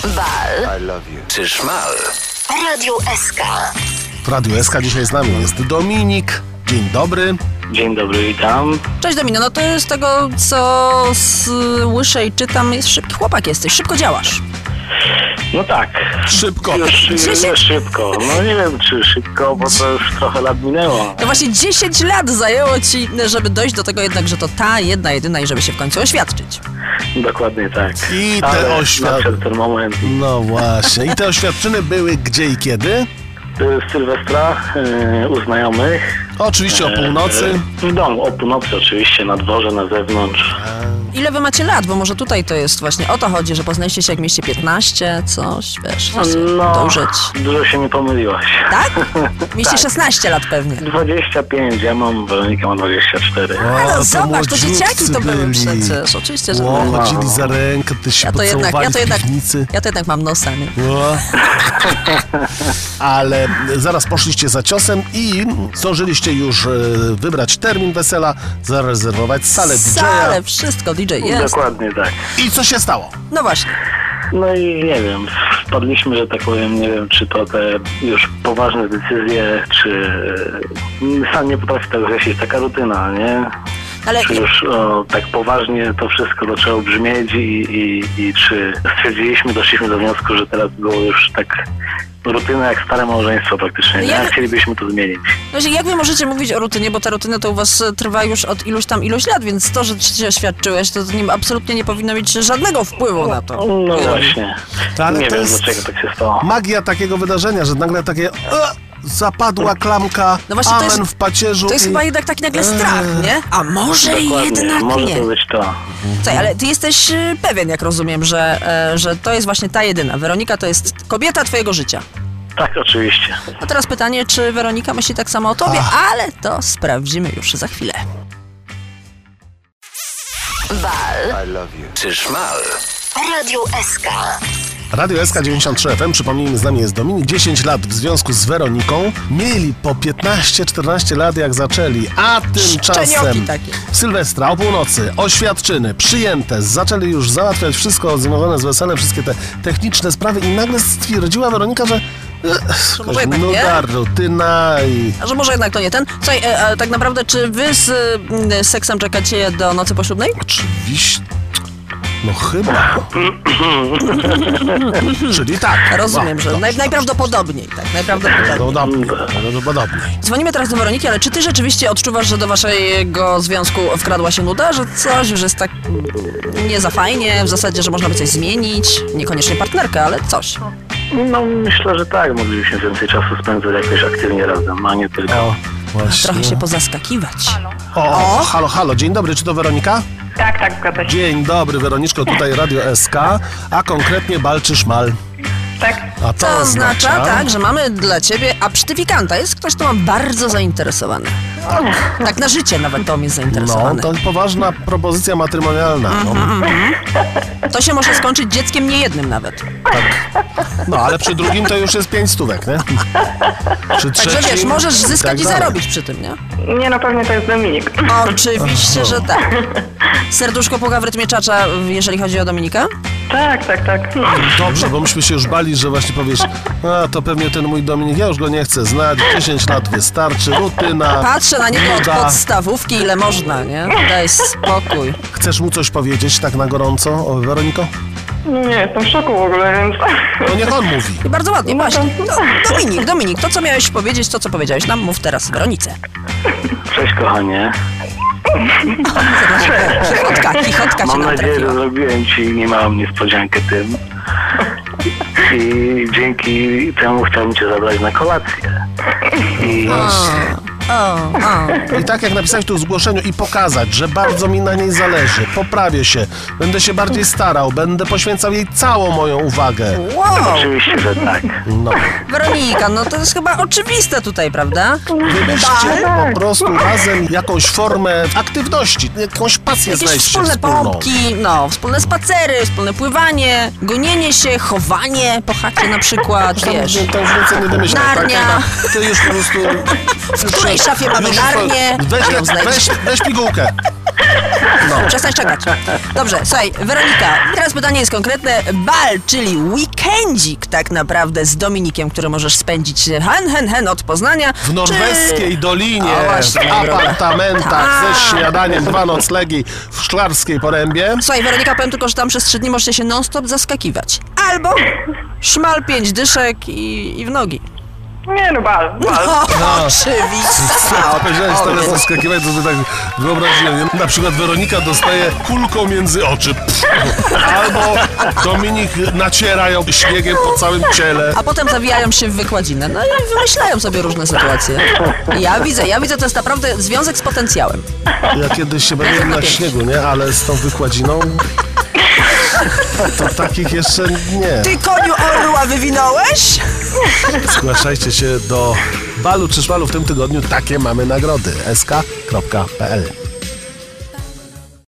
Bal. I love you. Czy szmal? W Radiu SK. W Radiu SK dzisiaj z nami jest Dominik. Dzień dobry. Dzień dobry, witam. Cześć Domino, no to z tego co słyszę i czytam, jest szybki chłopak jesteś, szybko działasz. No tak. Szybko. Już 10? szybko. No nie wiem, czy szybko, bo to już trochę lat minęło. To właśnie 10 lat zajęło ci, żeby dojść do tego jednak, że to ta jedna, jedyna i żeby się w końcu oświadczyć. Dokładnie tak. I te nadszedł ten moment. No właśnie. I te oświadczyny były gdzie i kiedy? Z Sylwestra u znajomych. Oczywiście o północy. W domu, o północy oczywiście, na dworze, na zewnątrz. Ile wy macie lat? Bo może tutaj to jest właśnie o to chodzi, że poznaliście się jak mieliście 15, coś, wiesz, dojrzeć. Dużo się nie pomyliłaś. Tak? Mieliście Tak. 16 lat pewnie. 25, ja mam, Weronika ma 24. No zobacz, to młodziutcy dzieciaki to były byli. przecież, oczywiście, że Ło, były. chodzili za rękę, ty się pocałowali w piwnicy. Ja to jednak mam nosa, nie? Ło. Ale zaraz poszliście za ciosem i zdążyliście już wybrać termin wesela, zarezerwować salę DJ-a. Salę, wszystko, DJ jest. Dokładnie tak. I co się stało? No właśnie. No i nie wiem, wpadliśmy, że tak powiem, nie wiem, czy to te już poważne decyzje, czy sam nie potrafię tego określić, taka rutyna, nie? Ale Czy już tak poważnie to wszystko zaczęło brzmieć i czy stwierdziliśmy, doszliśmy do wniosku, że teraz było już tak rutyna jak stare małżeństwo praktycznie, nie? Chcielibyśmy to zmienić. Właśnie, jak wy możecie mówić o rutynie, bo ta rutyna to u was trwa już od iluś lat, więc to, że się oświadczyłeś, to absolutnie nie powinno mieć żadnego wpływu na to. No właśnie. Ale Nie to wiem, jest dlaczego tak się stało. magia takiego wydarzenia, że nagle takie zapadła klamka, No właśnie, amen w pacierzu. To jest chyba jednak taki nagle strach, nie? A może Dokładnie, jednak może nie. to być to. Słuchaj, ale ty jesteś pewien, jak rozumiem, że to jest właśnie ta jedyna. Weronika to jest kobieta twojego życia. Tak, oczywiście. A teraz pytanie, czy Weronika myśli tak samo o tobie, ale to sprawdzimy już za chwilę. Bal. I love you. Czy szmal? W Radiu SK. Radio SK 93 FM, przypomnijmy, z nami jest Dominik, 10 lat w związku z Weroniką. Mieli po 15-14 lat jak zaczęli, a tymczasem Szczenioki takie. Sylwestra o północy, oświadczyny przyjęte, zaczęli już załatwiać wszystko związane z weselem, wszystkie te techniczne sprawy i nagle stwierdziła Weronika, że może jednak nie? nuda, rutyna i... A że może jednak to nie ten? Słuchaj, tak naprawdę, czy wy z seksem czekacie do nocy poślubnej? Oczywiście... No chyba. Czyli tak. Rozumiem, że najprawdopodobniej, tak, najprawdopodobniej. Prawdopodobnie. Dzwonimy teraz do Weroniki, ale czy ty rzeczywiście odczuwasz, że do waszego związku wkradła się nuda? Że coś już jest tak nie za fajnie, w zasadzie, że można by coś zmienić? Niekoniecznie partnerkę, ale coś. No myślę, że tak, moglibyśmy więcej czasu spędzać jakoś aktywnie razem, a nie tylko. O, właśnie. Trochę się pozaskakiwać. O, halo, dzień dobry, czy to Weronika? Tak, zgadza się. Dzień dobry, Weroniczko, tutaj Radio SK, a konkretnie Bal czy Szmal. Tak. A To oznacza, tak, że mamy dla ciebie absztyfikanta. Jest ktoś, kto ma bardzo zainteresowany. Tak na życie nawet to jest No, zainteresowany. to poważna propozycja matrymonialna. To się może skończyć dzieckiem niejednym nawet. No, ale przy drugim to już jest 5 stówek, nie? Przy Także trzecim... wiesz, możesz zyskać tak i dalej. zarobić przy tym, nie? Nie, no pewnie to jest Dominik. Oczywiście, że tak. Serduszko puka w rytmie czacza, jeżeli chodzi o Dominika? Tak. Dobrze, bo myśmy się już bali, że właśnie powiesz, a to pewnie ten mój Dominik, ja już go nie chcę znać, 10 lat wystarczy, rutyna. Patrzę na niego od nuda. podstawówki, ile można, nie? Daj spokój. Chcesz mu coś powiedzieć tak na gorąco, Weroniko? Nie, jestem w szoku w ogóle, więc... To niech on mówi. I bardzo ładnie, właśnie. Dominik, to co miałeś powiedzieć, to co powiedziałeś nam, mów teraz Weronice. Cześć kochanie. Chichotka się Mam nam nadzieję, że trafiła. zrobiłem ci niemałą niespodziankę tym. I dzięki temu chciałbym cię zabrać na kolację. I I tak jak napisałeś tu w zgłoszeniu i pokazać, że bardzo mi na niej zależy, poprawię się, będę się bardziej starał, będę poświęcał jej całą moją uwagę. Wow, oczywiście, że tak. No, Weronika, no to jest chyba oczywiste tutaj, prawda? wybierzcie po prostu razem jakąś formę aktywności, jakąś pasję Jakieś znajdziecie wspólne pompki, no, wspólne spacery, wspólne pływanie, gonienie się, chowanie po chacie na przykład, wiesz. To już więcej nie wymyślę. Narnia. Tak? Ty już po prostu... W której szafie mamy narnię? Weź pigułkę. Przestań czekać. Dobrze, słuchaj, Weronika, teraz pytanie jest konkretne. Bal, czyli weekendzik tak naprawdę z Dominikiem, który możesz spędzić od Poznania. W norweskiej dolinie, O, właśnie, w dobra. apartamentach, ze śniadaniem, 2 noclegi w Szklarskiej Porębie. Słuchaj, Weronika, powiem tylko, że tam przez 3 dni możecie się non-stop zaskakiwać. Albo szmal 5 dyszek i w nogi. Nie no, bal. Oczywiście. Co powiedziałeś teraz zaskakiwać, to sobie tak wyobraziłem. Nie? Na przykład Weronika dostaje kulką między oczy. Albo Dominik naciera ją śniegiem po całym ciele. A potem zawijają się w wykładzinę. No i wymyślają sobie różne sytuacje. Ja widzę, to jest naprawdę związek z potencjałem. Ja kiedyś się bawiłem na śniegu, nie? Ale z tą wykładziną to takich jeszcze nie. Ty, koniu, orła wywinąłeś? Zgłaszajcie się do balu czy szmalu w tym tygodniu. Takie mamy nagrody. sk.pl